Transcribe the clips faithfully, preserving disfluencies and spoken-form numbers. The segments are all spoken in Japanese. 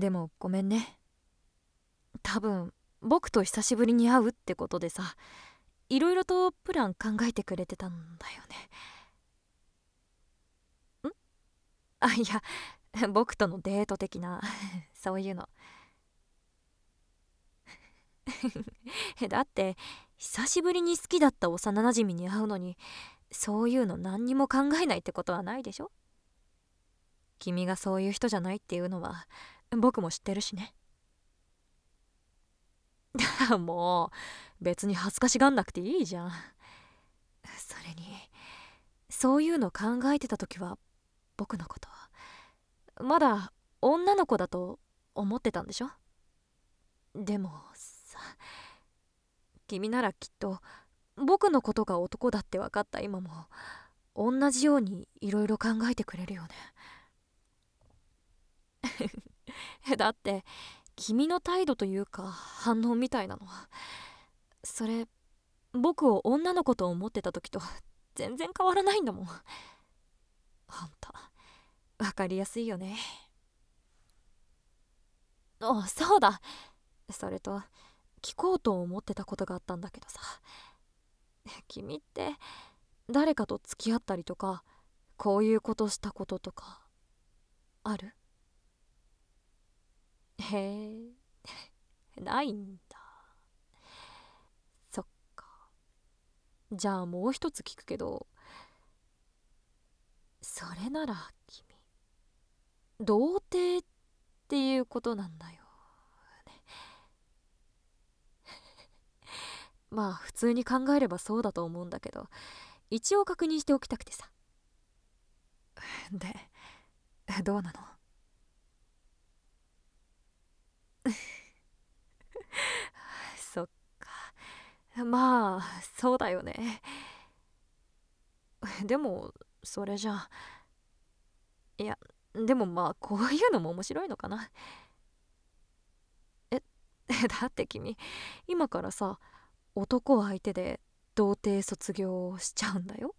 でもごめんね。多分僕と久しぶりに会うってことでさ、いろいろとプラン考えてくれてたんだよね。んあ、いや、僕とのデート的なそういうの。だって久しぶりに好きだった幼なじみに会うのに、そういうの何にも考えないってことはないでしょ。君がそういう人じゃないっていうのは僕も知ってるしね。もう別に恥ずかしがんなくていいじゃん。それにそういうの考えてた時は僕のことまだ女の子だと思ってたんでしょ。でもさ、君ならきっと僕のことが男だって分かった今も同じようにいろいろ考えてくれるよね。だって君の態度というか反応みたいなのは、それ僕を女の子と思ってた時と全然変わらないんだもん。ほんと分かりやすいよね。あ、そうだ。それと聞こうと思ってたことがあったんだけどさ、君って誰かと付き合ったりとかこういうことしたこととかある？へえ、ないんだ。そっか。じゃあもう一つ聞くけど、それなら君童貞っていうことなんだよね。まあ普通に考えればそうだと思うんだけど、一応確認しておきたくてさ。で、どうなの？そっか、まあそうだよね。でもそれじゃあ、いや、でもまあこういうのも面白いのかな。えだって君今からさ、男相手で童貞卒業しちゃうんだよ。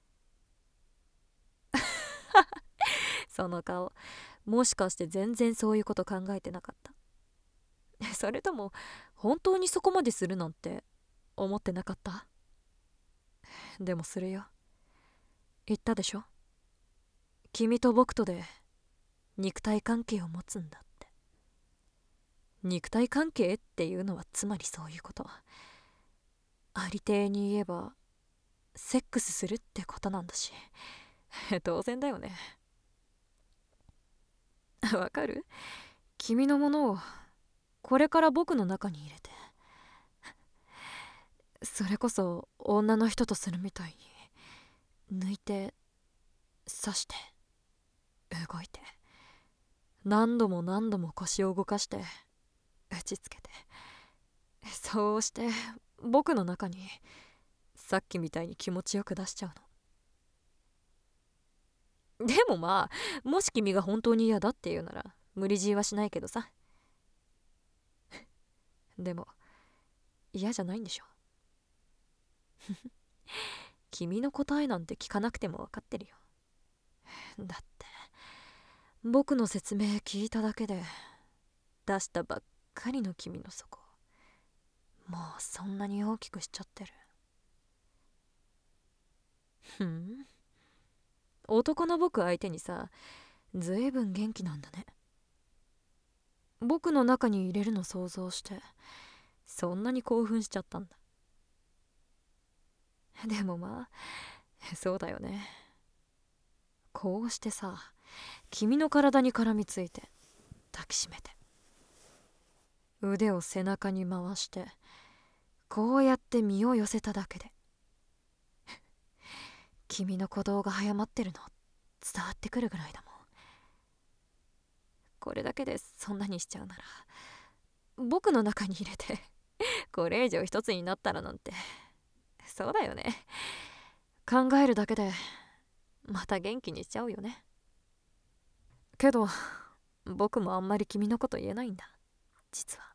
その顔、もしかして全然そういうこと考えてなかった？それとも本当にそこまでするなんて思ってなかった？でもするよ。言ったでしょ、君と僕とで肉体関係を持つんだって。肉体関係っていうのはつまりそういうこと。ありていに言えばセックスするってことなんだし当然だよね。わかる？君のものをこれから僕の中に入れて、それこそ女の人とするみたいに抜いて刺して動いて、何度も何度も腰を動かして打ちつけて、そうして僕の中にさっきみたいに気持ちよく出しちゃうの。でもまあもし君が本当に嫌だって言うなら無理強いはしないけどさ。でも嫌じゃないんでしょ？君の答えなんて聞かなくても分かってるよ。だって僕の説明聞いただけで出したばっかりの君の底、もうそんなに大きくしちゃってる。ふん、男の僕相手にさ、ずいぶん元気なんだね。僕の中に入れるの想像してそんなに興奮しちゃったんだ。でもまあそうだよね。こうしてさ、君の体に絡みついて抱きしめて腕を背中に回してこうやって身を寄せただけで君の鼓動が早まってるの伝わってくるぐらいだもん。これだけでそんなにしちゃうなら僕の中に入れてこれ以上一つになったらなんて。そうだよね、考えるだけでまた元気にしちゃうよね。けど僕もあんまり君のこと言えないんだ実は。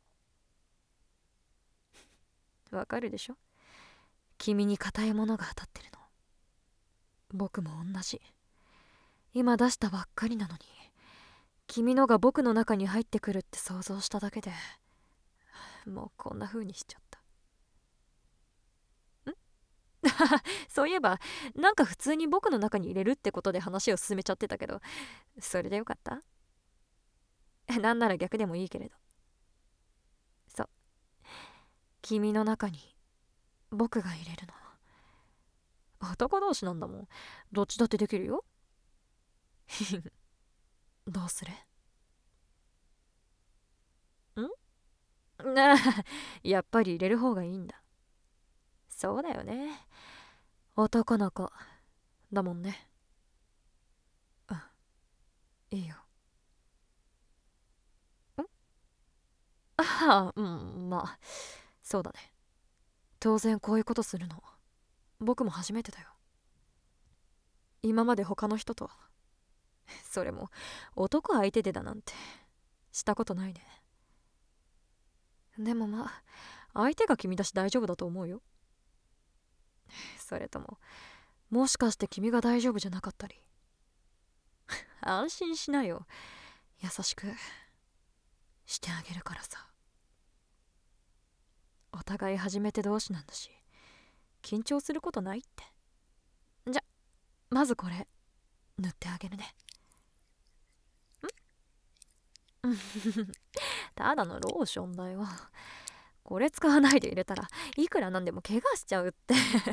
わかるでしょ、君に硬いものが当たってるの。僕も同じ。今出したばっかりなのに君のが僕の中に入ってくるって想像しただけでもうこんな風にしちゃった。んそういえばなんか普通に僕の中に入れるってことで話を進めちゃってたけど、それでよかった？なんなら逆でもいいけれど。そう、君の中に僕が入れるの。男同士なんだもん、どっちだってできるよ。どうする？んなあ、やっぱり入れる方がいいんだ。そうだよね、男の子だもんね。うん、いいよ。んああ、うん、まあそうだね。当然こういうことするの僕も初めてだよ。今まで他の人と、それも男相手でだなんてしたことないね。でもまあ相手が君だし大丈夫だと思うよ。それとももしかして君が大丈夫じゃなかったり。安心しなよ、優しくしてあげるからさ。お互い初めて同士なんだし緊張することないって。じゃまずこれ塗ってあげるね。んただのローションだよ。これ使わないで入れたらいくらなんでも怪我しちゃうって。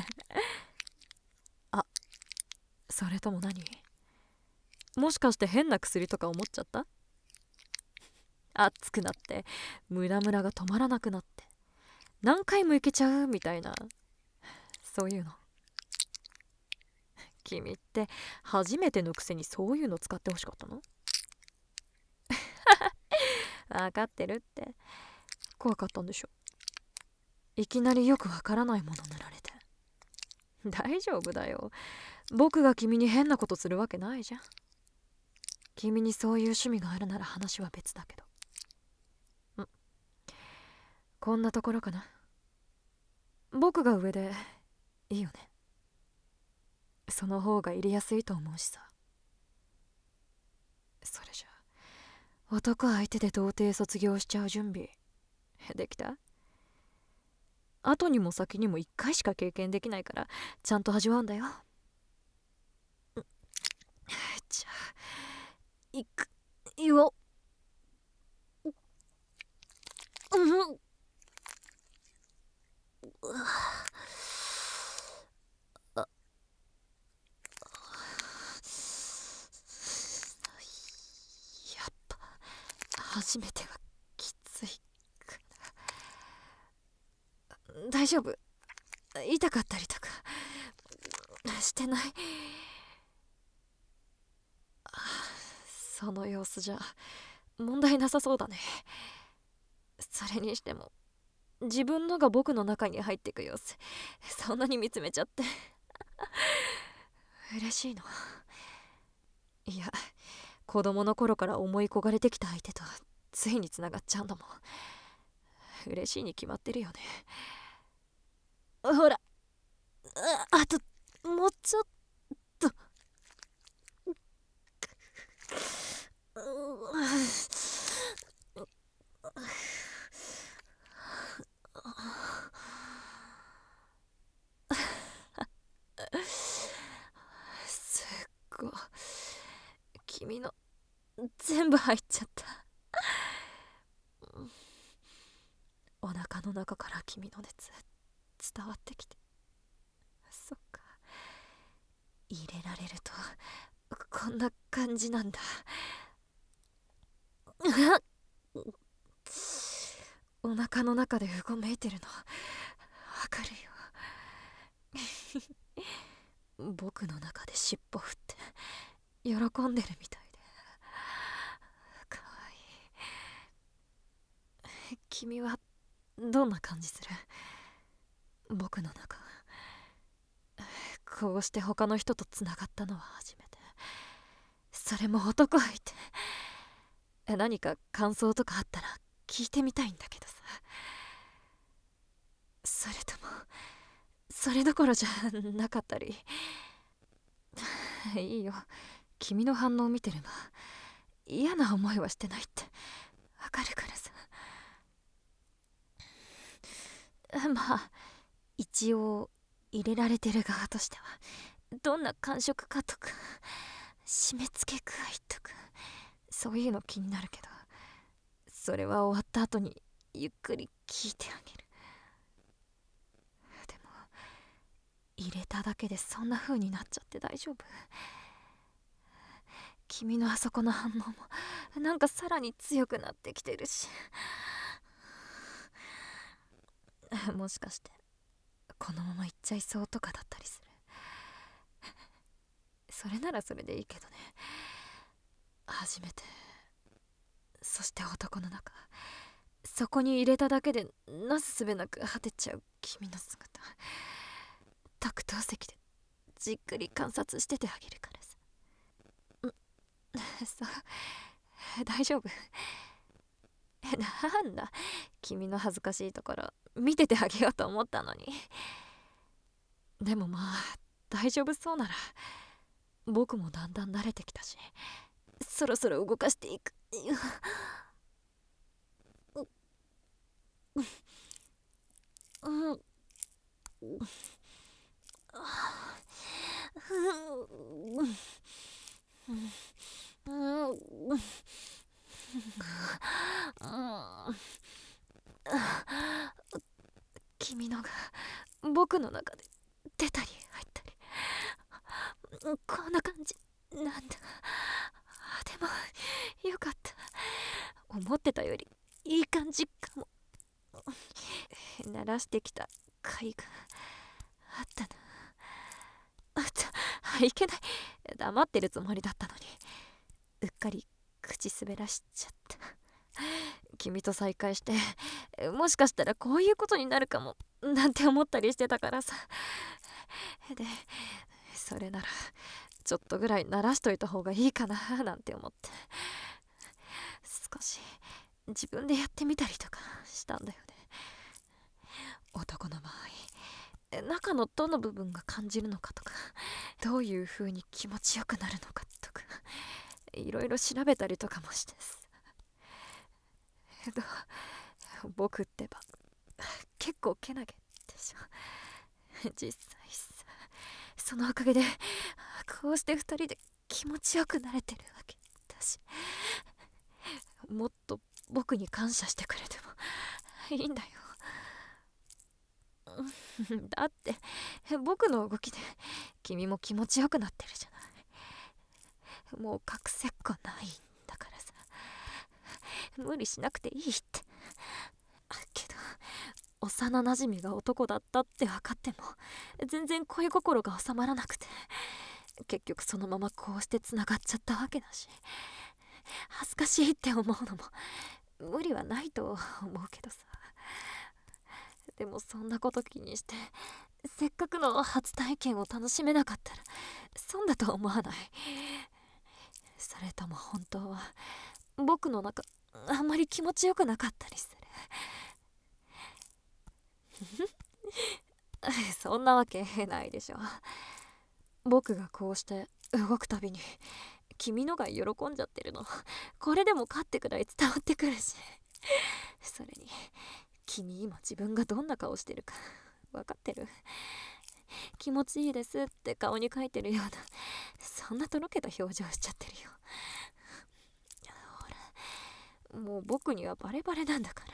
あ、それとも何？もしかして変な薬とか思っちゃった？熱くなってムラムラが止まらなくなって何回もいけちゃうみたいな、そういうの。君って初めてのくせにそういうの使ってほしかったの？分かってるって。怖かったんでしょ。いきなりよくわからないもの塗られて。大丈夫だよ、僕が君に変なことするわけないじゃん。君にそういう趣味があるなら話は別だけど。んこんなところかな。僕が上でいいよね。その方が入れやすいと思うしさ。それじゃ男相手で童貞卒業しちゃう準備できた？後にも先にも一回しか経験できないからちゃんと味わうんだよ。じゃあいくよ。うんあ、やっぱ初めてはきついかな。大丈夫？痛かったりとかしてない？その様子じゃ問題なさそうだね。それにしても自分のが僕の中に入ってく様子そんなに見つめちゃって嬉しいの？いや、子供の頃から思い焦がれてきた相手とついにつながっちゃうんだもん。嬉しいに決まってるよね。ほら、ああともうちょっと。すっごい、君の全部入っちゃった。お腹の中から君の熱伝わってきて。そっか、入れられるとこんな感じなんだ。お腹の中でうごめいてるのわかるよ。僕の中で尻尾振って喜んでるみたいでかわいい。君はどんな感じする？僕の中こうして他の人とつながったのは初めて。それも男相手。何か感想とかあったら聞いてみたいんだけどさ。それともそれどころじゃなかったり。いいよ、君の反応見てれば嫌な思いはしてないってわかるからさ。まあ一応入れられてる側としてはどんな感触かとか締め付け具合とかそういうの気になるけど、それは終わった後にゆっくり聞いてあげる。でも入れただけでそんな風になっちゃって大丈夫？君のあそこの反応もなんかさらに強くなってきてるし、もしかしてこのまま行っちゃいそうとかだったりする？それならそれでいいけどね。初めて、そして男の中、そこに入れただけでなすすべなく果てちゃう君の姿、特等席でじっくり観察しててあげるからさ。そう大丈夫？なんだ、君の恥ずかしいところ見ててあげようと思ったのに。でもまあ大丈夫そうなら、僕もだんだん慣れてきたし、そろそろ動かしていく。君のが僕の中で出たり入ったり、こんな感じなんだ。でもよかった、思ってたよりいい感じかも。鳴らしてきた甲斐があったな。あったいけない、黙ってるつもりだったのにうっかり口滑らしちゃった。君と再会してもしかしたらこういうことになるかもなんて思ったりしてたからさ。でそれならちょっとぐらい鳴らしといた方がいいかななんて思って、少し自分でやってみたりとかしたんだよね。男の場合、中のどの部分が感じるのかとか、どういう風に気持ちよくなるのかとか、いろいろ調べたりとかもしてさ。僕ってば結構けなげでしょ実際さ。そのおかげでこうして二人で気持ちよくなれてるわけだし、もっと僕に感謝してくれてもいいんだよ。だって僕の動きで君も気持ちよくなってるじゃない。もう隠せっこないんだからさ、無理しなくていいって。けど幼なじみが男だったって分かっても全然恋心が収まらなくて、結局そのままこうしてつながっちゃったわけだし、恥ずかしいって思うのも無理はないと思うけどさ。でもそんなこと気にしてせっかくの初体験を楽しめなかったら損だと思わない？それとも本当は僕の中あんまり気持ちよくなかったりする？そんなわけないでしょ。僕がこうして動くたびに君のが喜んじゃってるの、これでもかってくらい伝わってくるし、それに君今自分がどんな顔してるか分かってる？気持ちいいですって顔に書いてるような、そんなとろけた表情しちゃってるよ。ほらもう僕にはバレバレなんだから。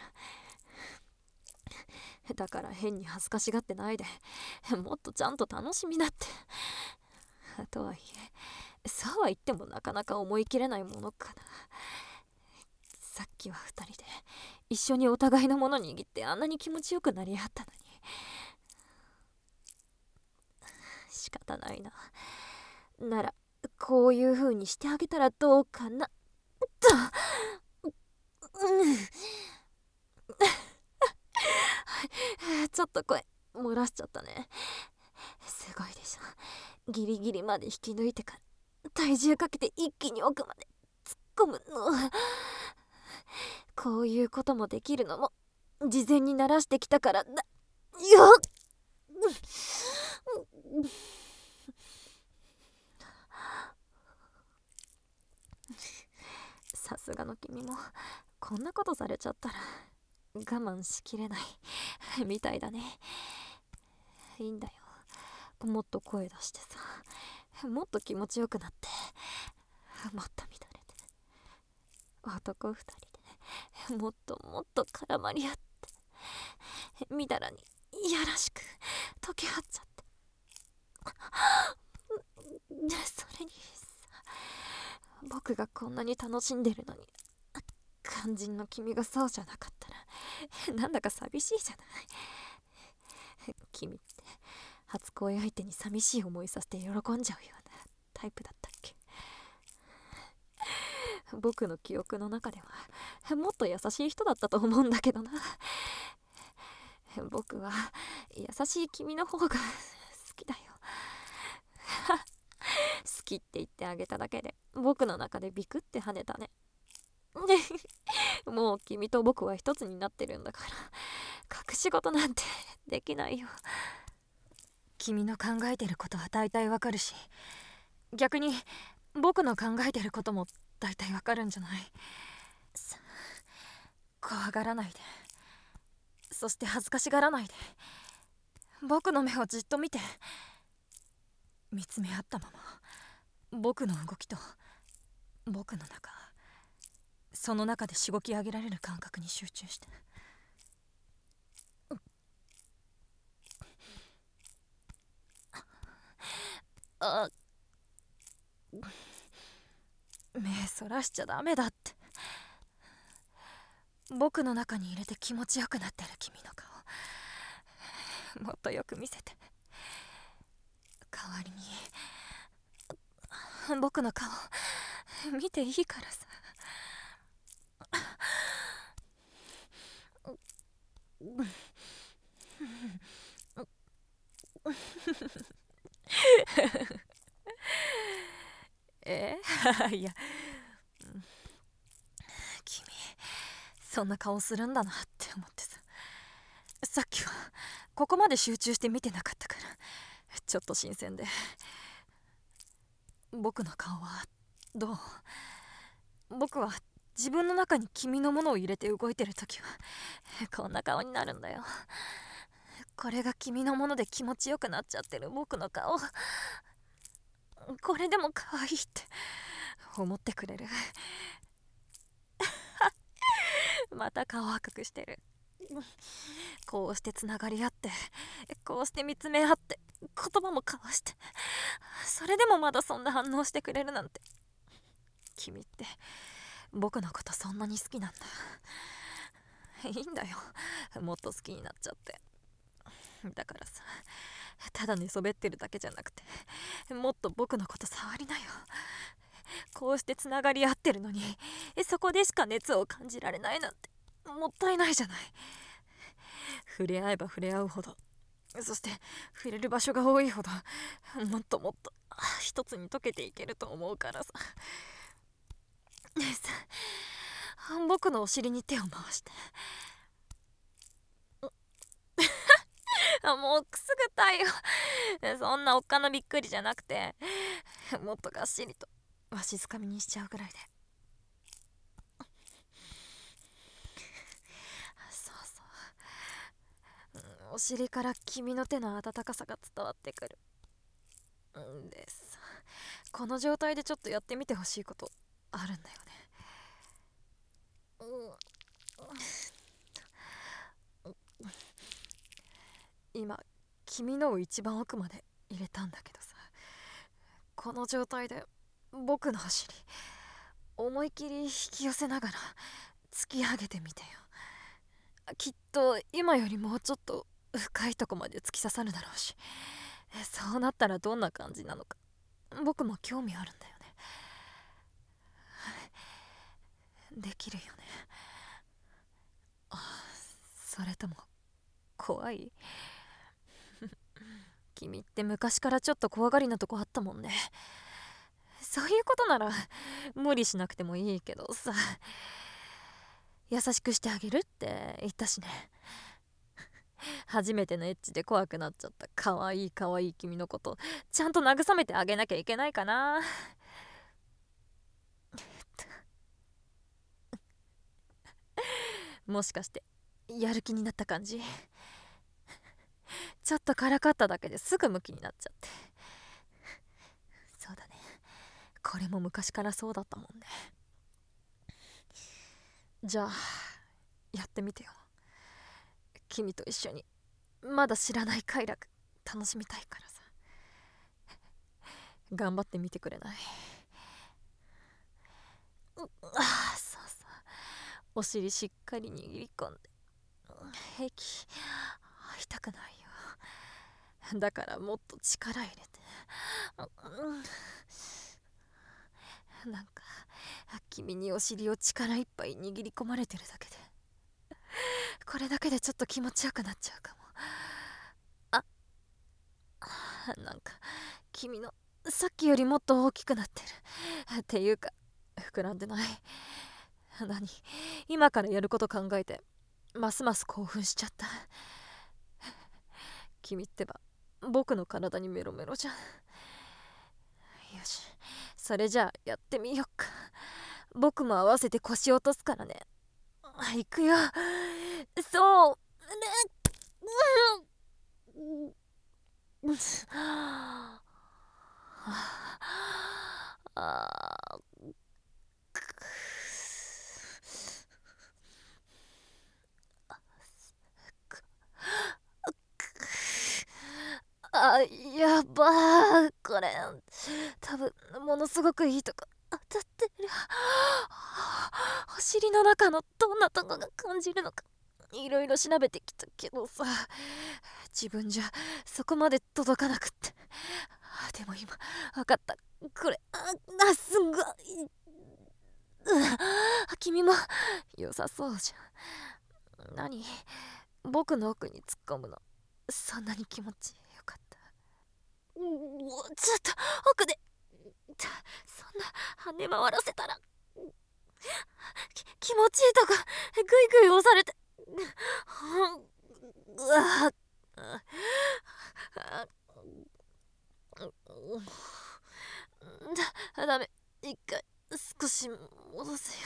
だから変に恥ずかしがってないで、もっとちゃんと楽しみなって。とはいえそうは言ってもなかなか思い切れないものかな。さっきは二人で一緒にお互いのもの握ってあんなに気持ちよくなり合ったのに。仕方ないな。ならこういう風にしてあげたらどうかなと。うんちょっと声漏らしちゃったね。すごいでしょ、ギリギリまで引き抜いてから体重かけて一気に奥まで突っ込むの。こういうこともできるのも事前に慣らしてきたからだよっ。 さすがの君もこんなことされちゃったら我慢しきれないみたいだね。いいんだよ、もっと声出してさ、もっと気持ちよくなって、もっと乱れて、男二人でもっともっと絡まり合って、みだらにいやらしく溶け合っちゃって、それにさ、僕がこんなに楽しんでるのに肝心の君がそうじゃなかったらなんだか寂しいじゃない。君って初恋相手に寂しい思いさせて喜んじゃうようなタイプだったっけ。僕の記憶の中ではもっと優しい人だったと思うんだけどな。僕は優しい君の方が好きだよ。好きって言ってあげただけで僕の中でビクって跳ねたね。もう君と僕は一つになってるんだから隠し事なんてできないよ。君の考えてることは大体わかるし、逆に僕の考えてることも大体わかるんじゃない。さ怖がらないで、そして恥ずかしがらないで、僕の目をじっと見て、見つめ合ったまま僕の動きと僕の中、その中でしごき上げられる感覚に集中して、あ目そらしちゃダメだって。僕の中に入れて気持ちよくなってる君の顔もっとよく見せて。代わりに僕の顔見ていいからさ。えいや、君そんな顔するんだなって思ってさ、さっきはここまで集中して見てなかったからちょっと新鮮で。僕の顔はどう？僕は自分の中に君のものを入れて動いてるときはこんな顔になるんだよ。これが君のもので気持ちよくなっちゃってる僕の顔、これでも可愛いって思ってくれる？また顔赤くしてる。こうしてつながり合って、こうして見つめ合って、言葉も交わして、それでもまだそんな反応してくれるなんて。君って僕のことそんなに好きなんだ。いいんだよ、もっと好きになっちゃって。だからさ、ただ寝そべってるだけじゃなくて、もっと僕のこと触りなよ。こうしてつながり合ってるのにそこでしか熱を感じられないなんてもったいないじゃない。触れ合えば触れ合うほど、そして触れる場所が多いほど、もっともっと一つに溶けていけると思うからさ。ねえさ、僕のお尻に手を回して。もうくすぐったいよ。そんなおっかなびっくりじゃなくて、もっとがっしりとわしづかみにしちゃうぐらいで。そうそう、うん、お尻から君の手の温かさが伝わってくるんです。この状態でちょっとやってみてほしいことあるんだよね。今君のを一番奥まで入れたんだけどさ、この状態で僕のお尻思い切り引き寄せながら突き上げてみてよ。きっと今よりもうちょっと深いとこまで突き刺さるだろうし、そうなったらどんな感じなのか僕も興味あるんだよね。できるよね。あ、それとも怖い？君って昔からちょっと怖がりなとこあったもんね。そういうことなら無理しなくてもいいけどさ、優しくしてあげるって言ったしね。初めてのエッチで怖くなっちゃったかわいいかわいい君のことちゃんと慰めてあげなきゃいけないかな。 もしかしてやる気になった感じ？ちょっとからかっただけですぐムキになっちゃって。そうだね、これも昔からそうだったもんね。じゃあやってみてよ。君と一緒にまだ知らない快楽楽しみたいからさ。頑張ってみてくれない？うああ、そうそう、お尻しっかり握り込んで、平気、痛くないよ。だからもっと力入れて。なんか君にお尻を力いっぱい握り込まれてるだけで、これだけでちょっと気持ちよくなっちゃうかも。あ、なんか君のさっきよりもっと大きくなってるっていうか膨らんでない？何、今からやること考えてますます興奮しちゃった。君ってば僕の体にメロメロじゃん。よし、それじゃあやってみよっか。僕も合わせて腰落とすからね。いくよ。そうね。うん、ああ、やばー、これ多分ものすごくいいとこ当たってる。お尻の中のどんなとこが感じるのかいろいろ調べてきたけどさ、自分じゃそこまで届かなくって。でも今分かった。これああすごい、君も良さそうじゃん。何、僕の奥に突っ込むのそんなに気持ちよかった？うちょっと奥でそんな跳ね回らせたらき気持ちいいとこグイグイ押されて、うわだダメ、一回少し戻せよ。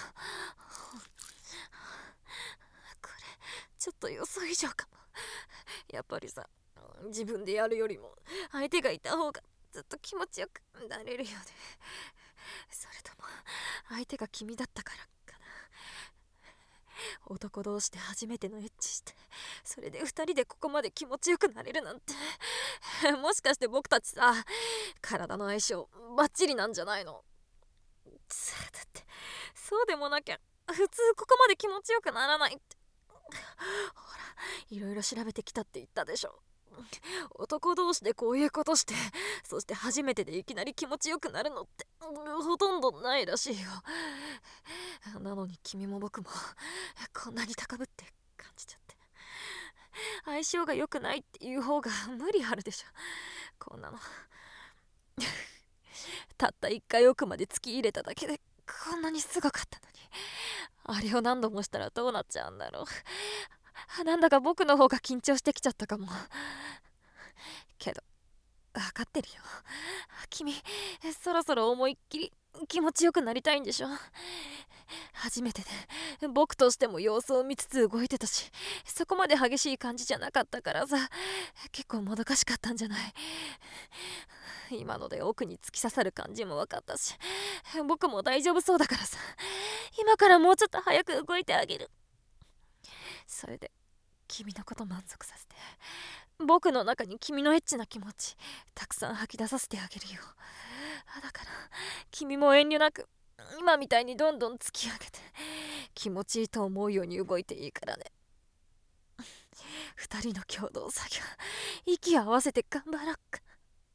これちょっと予想以上かも。やっぱりさ、自分でやるよりも相手がいた方がずっと気持ちよくなれるよね。それとも相手が君だったからかな。男同士で初めてのエッチして、それで二人でここまで気持ちよくなれるなんて、もしかして僕たちさ、体の相性バッチリなんじゃないの？さあ、だってそうでもなきゃ普通ここまで気持ちよくならないって。ほら、いろいろ調べてきたって言ったでしょ。男同士でこういうことして、そして初めてでいきなり気持ちよくなるのってほとんどないらしいよ。なのに君も僕もこんなに高ぶって感じちゃって、相性が良くないっていう方が無理あるでしょ、こんなの。たった一回奥まで突き入れただけでこんなにすごかったのに、あれを何度もしたらどうなっちゃうんだろう。なんだか僕の方が緊張してきちゃったかも。けど分かってるよ、君そろそろ思いっきり気持ちよくなりたいんでしょ。初めてで僕としても様子を見つつ動いてたし、そこまで激しい感じじゃなかったからさ、結構もどかしかったんじゃない？今ので奥に突き刺さる感じも分かったし、僕も大丈夫そうだからさ、今からもうちょっと早く動いてあげる。それで君のこと満足させて、僕の中に君のエッチな気持ちたくさん吐き出させてあげるよ。だから君も遠慮なく今みたいにどんどん突き上げて気持ちいいと思うように動いていいからね。二人の共同作業、息を合わせて頑張ろっか。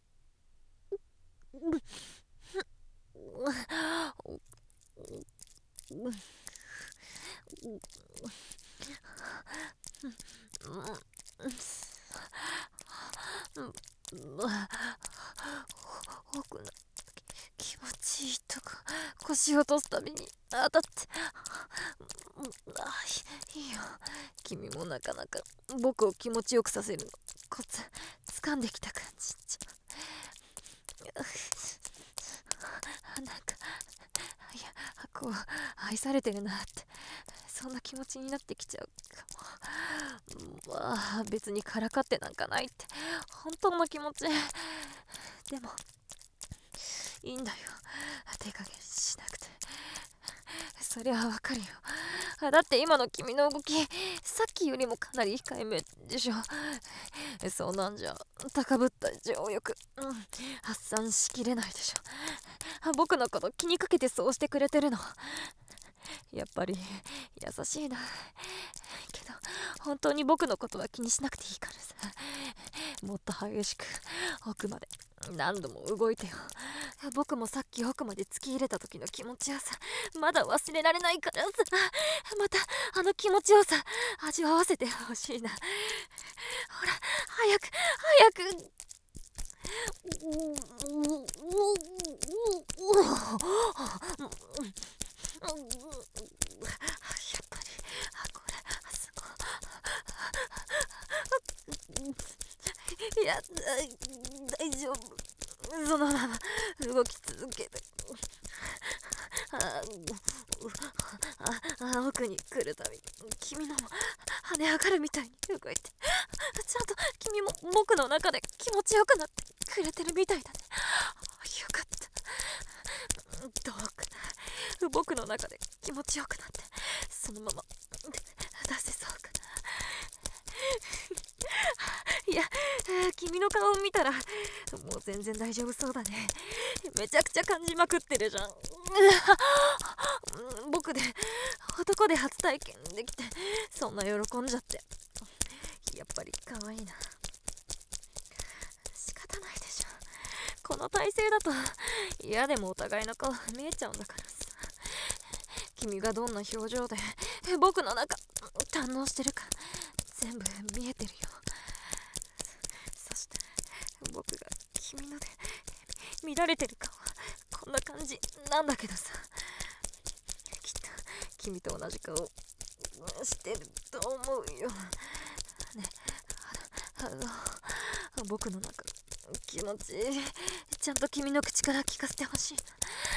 奥の気持ちいいとこ腰を落とすたびに当たって、あいいよ。君もなかなか僕を気持ちよくさせるのコツ掴んできた感じじゃ。なんかいやこう愛されてるなって、 そんな気持ちになってきちゃうかも。まあ別にからかってなんかないって本当の気持ち。でもいいんだよ、手加減しなくて。そりゃわかるよ。だって今の君の動き、さっきよりもかなり控えめでしょ。そうなんじゃ高ぶった情欲、うん、発散しきれないでしょ。僕のこと気にかけてそうしてくれてるの。やっぱり優しいな。けど本当に僕のことは気にしなくていいからさ、もっと激しく奥まで何度も動いてよ。僕もさっき奥まで突き入れた時の気持ちよさ、まだ忘れられないからさ、またあの気持ちよさ味わわせてほしいな。ほら早く早く。やっぱりこれすごい。いや大丈夫、そのまま動き続けて。ああ奥に来るたび君のも跳ね上がるみたいに動いて、ちゃんと君も僕の中で気持ちよくなってくれてるみたいだね。よかった。どうかな、僕の中で気持ちよくなってそのまま出せそうかな。いや君の顔を見たらもう全然大丈夫そうだね。めちゃくちゃ感じまくってるじゃん。僕で男で初体験できてそんな喜んじゃって、やっぱり可愛いな。仕方ないでしょ、この体勢だと嫌でもお互いの顔見えちゃうんだからさ。君がどんな表情で僕の中堪能してるか全部見えてるよ。そして僕が君ので見られてる顔はこんな感じなんだけどさ、きっと君と同じ顔してると思うよね。あの僕の中気持ちちゃんと君の口から聞かせてほしいな。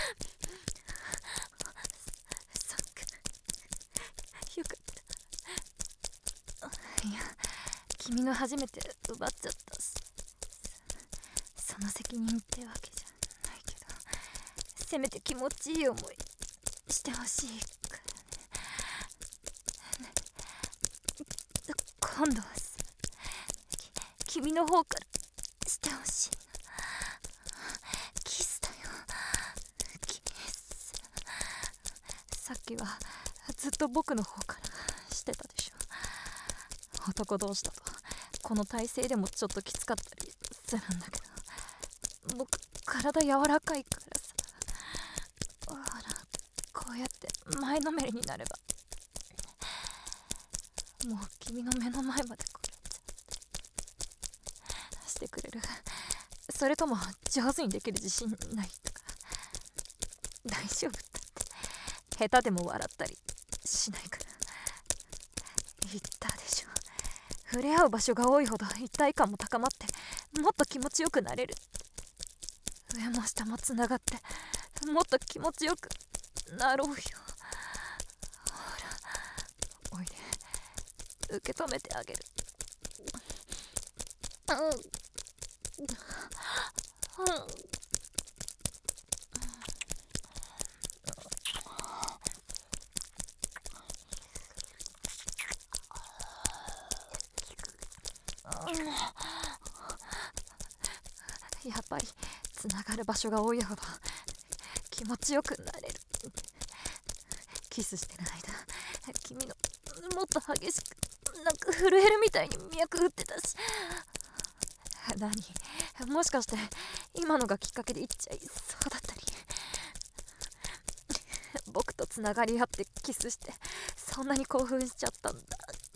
そっか、よかった。いや君の初めて奪っちゃったし、その責任ってわけじゃないけど、せめて気持ちいい思いしてほしいからね。ね、今度はさ、君の方からしてほしいな。キスだよ、キス。さっきはずっと僕の方からしてたでしょ。男同士だとこの体勢でもちょっときつかったりするんだけど、僕体柔らかいからさ、ほらこうやって前のめりになればもう君の目の前まで来れちゃってしてくれる。それとも上手にできる自信ないとか。大丈夫だって下手でも笑ったりしないから。言ったでしょ、触れ合う場所が多いほど一体感も高まってもっと気持ちよくなれる。上も下もつながってもっと気持ちよくなろうよ。ほらおいで、受け止めてあげる。うん、うん、やっぱりつながる場所が多いほど気持ちよくなれる。キスしてる間君のもっと激しくなんか震えるみたいに脈打ってたし。何もしかして今のがきっかけで言っちゃいそうだったり、僕とつながり合ってキスしてそんなに興奮しちゃったんだ。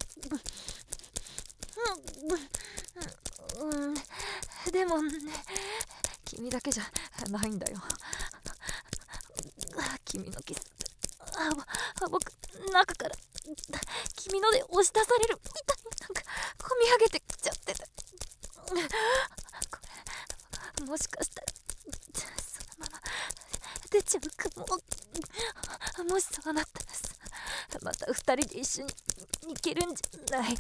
うん、うん、でもね君だけじゃないんだよ。君のキスあ僕中から君ので押し出されるみたいになんかこみ上げてきちゃってて、これもしかしたらそのまま出ちゃうかも。もしそうなったらさまた二人で一緒に行けるんじゃない？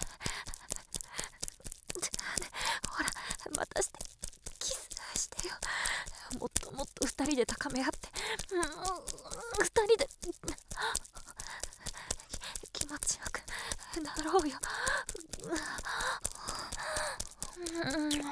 ほら、またしてキスしてよ。もっともっと二人で高め合って、うん、二人で気持ちよくなろうよ。うんうん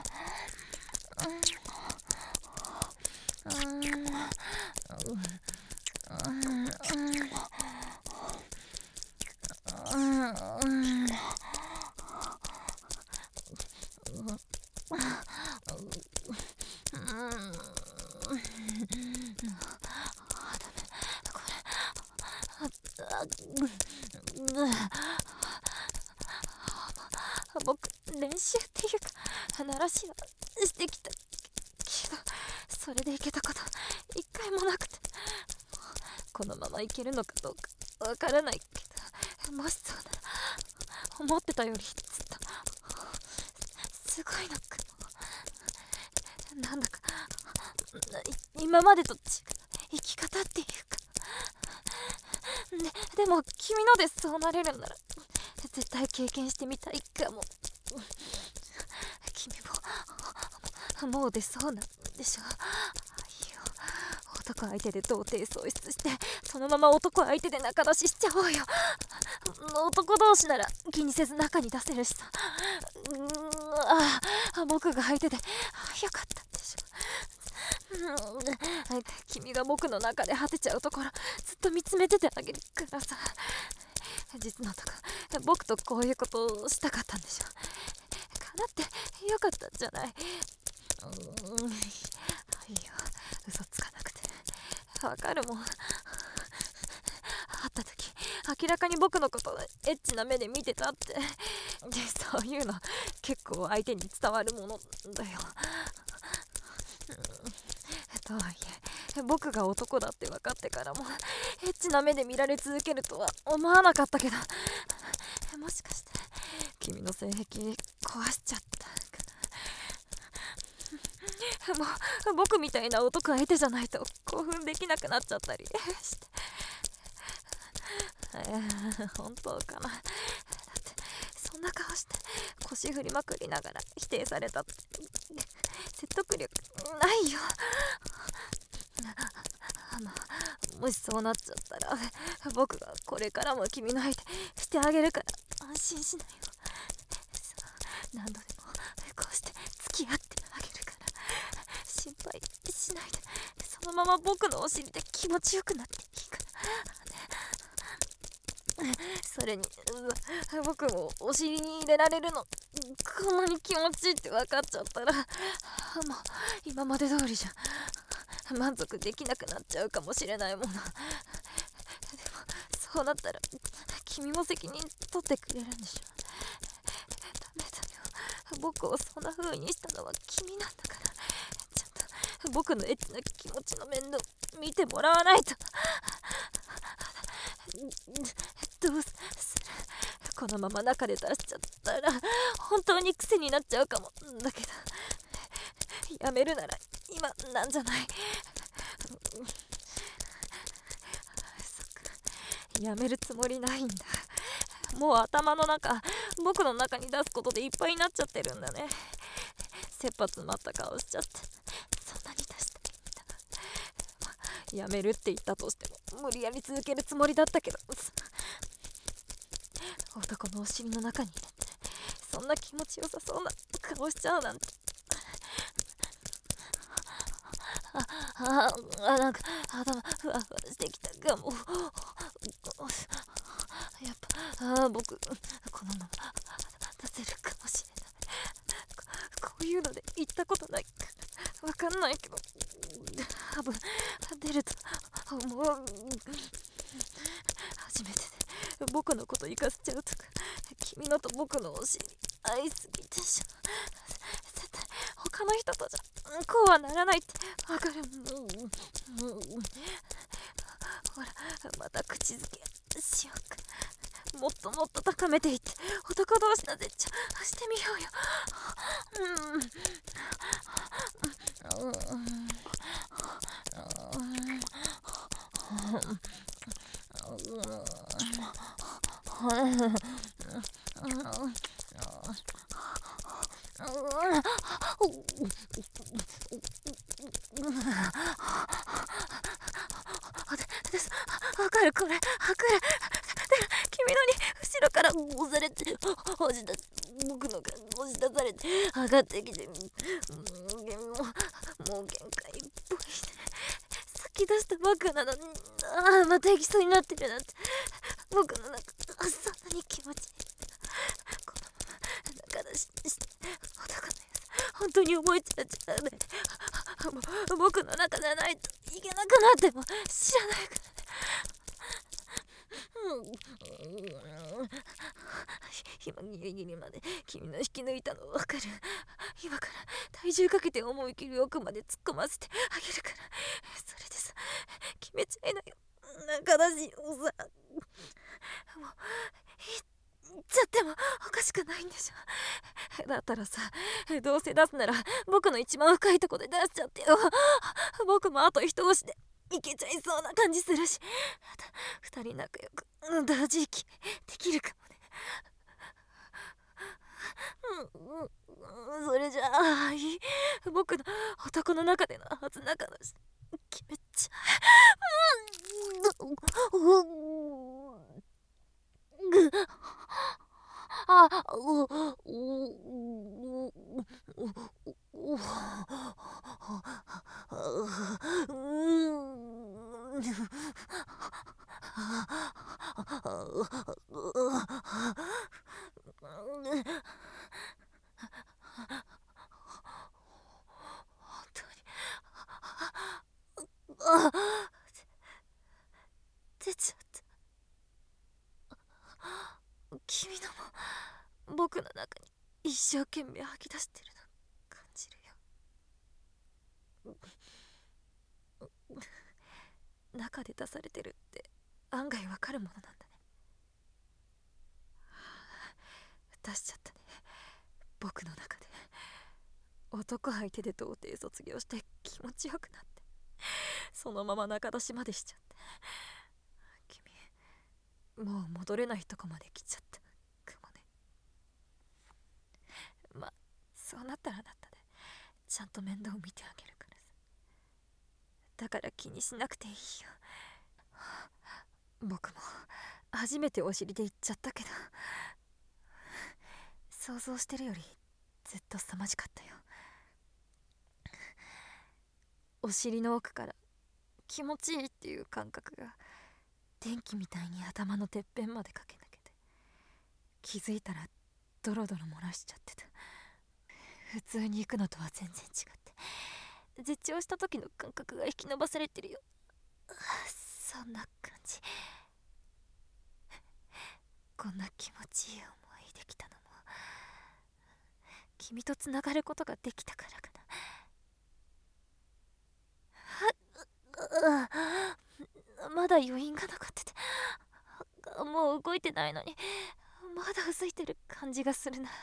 僕、練習っていうか鳴らしはしてきたけど、それでいけたこと一回もなくて、このままいけるのかどうかわからないけど、もしそうなら思ってたよりずっとすごいのかも。なんだか今までと違う生き方っていうか、で, でも君のでそうなれるなら絶対経験してみたいかも。君ももう出そうなんでしょ。いいよ、男相手で童貞喪失してそのまま男相手で仲出ししちゃおうよ。男同士なら気にせず中に出せるしさ。うーん、ああ、僕が相手でよかったでしょ。うん、君が僕の中で果てちゃうところずっと見つめててあげるからさ。実のとこ僕とこういうことをしたかったんでしょ。叶ってよかったんじゃない。うーん、いいよ、嘘つかなくてわかるもん。会った時明らかに僕のことをエッチな目で見てたって。でそういうの結構相手に伝わるものだよ。とはいえ僕が男だって分かってからもエッチな目で見られ続けるとは思わなかったけど、もしかして君の性癖壊しちゃったかな。もう僕みたいな男相手じゃないと興奮できなくなっちゃったりして、えー、本当かな。だってそんな顔して腰振りまくりながら否定されたって説得力ないよ。あのもしそうなっちゃったら僕がこれからも君の相手してあげるから安心しないよ。何度でもこうして付き合ってあげるから心配しないで、そのまま僕のお尻で気持ちよくなっていいからね。それに僕もお尻に入れられるのこんなに気持ちいいって分かっちゃったら、もう今まで通りじゃ満足できなくなっちゃうかもしれないもの。でもそうなったら君も責任取ってくれるんでしょ。ダメだよ、僕をそんな風にしたのは君なんだから、ちゃんと僕のエッチな気持ちの面倒見てもらわないと。どうする？このまま中で出しちゃったら本当に癖になっちゃうかもだけど、やめるなら今なんじゃない？そっか、やめるつもりないんだ。もう頭の中僕の中に出すことでいっぱいになっちゃってるんだね。切羽詰まった顔しちゃって、そんなに出したいんだ。やめるって言ったとしても無理やり続けるつもりだったけど、男のお尻の中に入れてそんな気持ちよさそうな顔しちゃうなんて。あああ、なんか頭ふわふわしてきたかも。やっぱあ僕このまま出せるかもしれない。こ, こういうので言ったことないからわかんないけど、多分出ると思う。初めてで僕のこと生かせちゃうとか、君のと僕のお尻愛すぎでしょ。絶対他の人とじゃこうはならないってわかる。うんうん、ほらまた口づけしようか。もっともっと高めていって男同士の絶頂してみようよ。うんうんうんわかるこれわかる。君のに後ろから押されて押し出僕のが押し出されて上がってきて、もうもう限界っぽい。吐き出したばっかなのに、ああまた行きそうになってるなんて。僕の中あそんなに気持ちいい。このまま中出しにして男のやつ本当に覚えちゃっちゃうね。僕の中じゃないといけなくなっても知らないからね。今ギリギリまで君の引き抜いたの分かる。今から体重かけて思い切り奥まで突っ込ませてあげるから。それでさ決めちゃいなよ。中だしをさ、もう言っちゃってもおかしくないんでしょ。だったらさ、どうせ出すなら僕の一番深いとこで出しちゃってよ。僕もあと一押しでいけちゃいそうな感じするし、二人仲良く同時期できるかもね。うん、うん、それじゃあいい。僕の男の中での初仲のし決めちゃう。うん、ぐあううう本当にあ出ちゃった。君のも僕の中に一生懸命吐き出してるの感じるよ。中で出されてるって案外わかるものなんだね。出しちゃったね。僕の中で男相手で童貞卒業して気持ちよくなって、そのまま中出しまでしちゃって、君もう戻れないとこまで来ちゃったかもね。まあそうなったらなったでちゃんと面倒見てあげるからさ。だから気にしなくていいよ。僕も初めてお尻で言っちゃったけど、想像してるよりずっと凄まじかったよ。お尻の奥から気持ちいいっていう感覚が電気みたいに頭のてっぺんまで駆け抜けて、気づいたらドロドロ漏らしちゃってた。普通に行くのとは全然違って絶頂した時の感覚が引き伸ばされてるよ。そんな感じ。こんな気持ちいい思いできたのも君とつながることができたからかな。まだ余韻が残ってて、もう動いてないのにまだうずいてる感じがするな。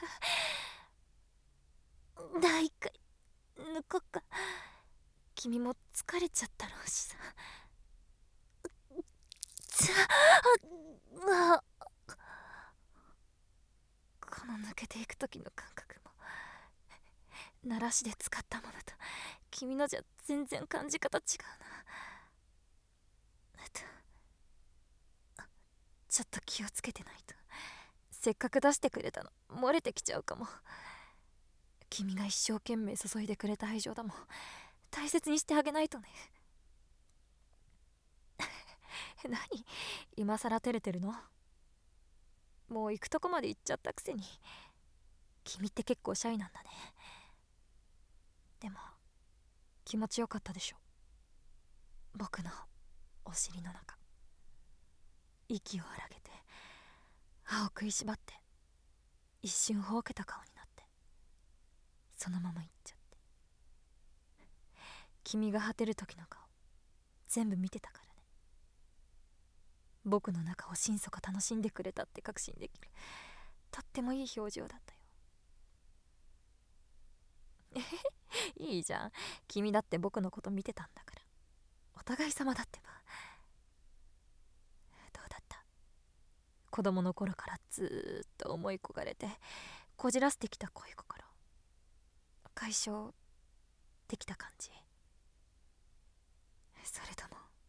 第一回抜こっか。君も疲れちゃったろうしさ。つあこの抜けていく時の感覚も鳴らしで使ったものと君のじゃ全然感じ方違うな。ちょっと気をつけてないとせっかく出してくれたの漏れてきちゃうかも。君が一生懸命注いでくれた愛情だもん。大切にしてあげないとね。何今さら照れてるの。もう行くとこまで行っちゃったくせに。君って結構シャイなんだね。でも気持ちよかったでしょ。僕のお尻の中。息を荒げて歯を食いしばって一瞬ほうけた顔になって、そのまま行っちゃって。君が果てる時の顔全部見てたからね。僕の中を心底楽しんでくれたって確信できるとってもいい表情だったよ。えへへ、いいじゃん。君だって僕のこと見てたんだから、お互い様だってば。 子供の頃からずーっと思い焦がれてこじらせてきた恋心解消できた感じ？それと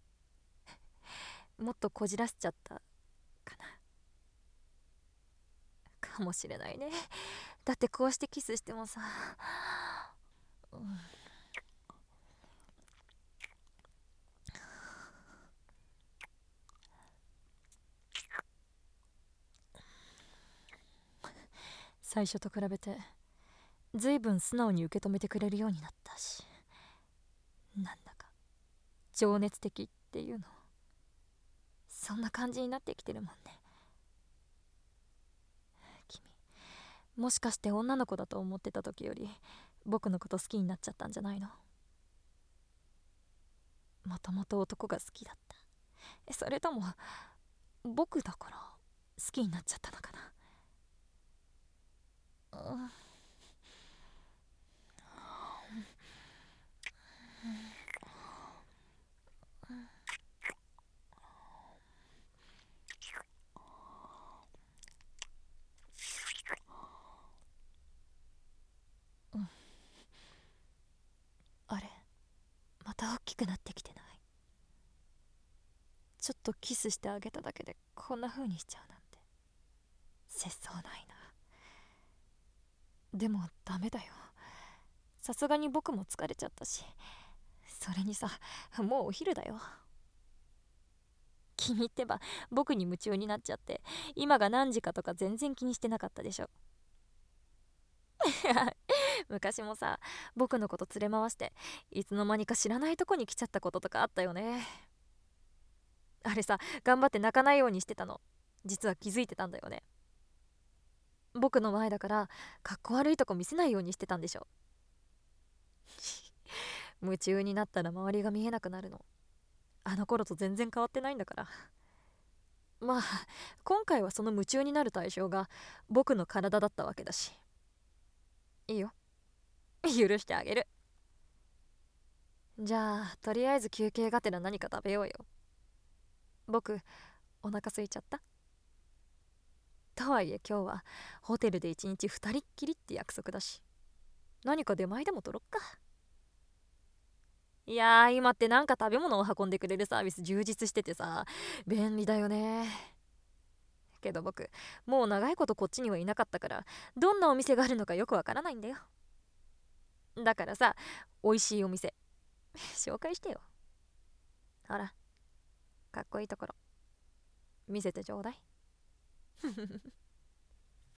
ももっとこじらせちゃったかな？かもしれないね。だってこうしてキスしてもさ、うん、最初と比べてずいぶん素直に受け止めてくれるようになったし、なんだか情熱的っていうの、そんな感じになってきてるもんね。君、もしかして女の子だと思ってた時より僕のこと好きになっちゃったんじゃないの？もともと男が好きだった？それとも僕だから好きになっちゃったのかな？うん、うん、あれ、また大きくなってきてない？ちょっとキスしてあげただけでこんな風にしちゃうなんて節操ないな。でもダメだよ、さすがに僕も疲れちゃったし。それにさ、もうお昼だよ。気に入ってば僕に夢中になっちゃって今が何時かとか全然気にしてなかったでしょ？昔もさ、僕のこと連れ回していつの間にか知らないとこに来ちゃったこととかあったよね。あれさ、頑張って泣かないようにしてたの実は気づいてたんだよね。僕の前だからかっこ悪いとこ見せないようにしてたんでしょ？夢中になったら周りが見えなくなるの、あの頃と全然変わってないんだから。まあ今回はその夢中になる対象が僕の体だったわけだし、いいよ、許してあげる。じゃあとりあえず休憩がてら何か食べようよ。僕お腹空いちゃった。とはいえ今日はホテルで一日二人っきりって約束だし、何か出前でも取ろっか。いやー、今ってなんか食べ物を運んでくれるサービス充実しててさ、便利だよね。けど僕もう長いことこっちにはいなかったから、どんなお店があるのかよくわからないんだよ。だからさ、美味しいお店紹介してよ。ほら、かっこいいところ見せてちょうだい。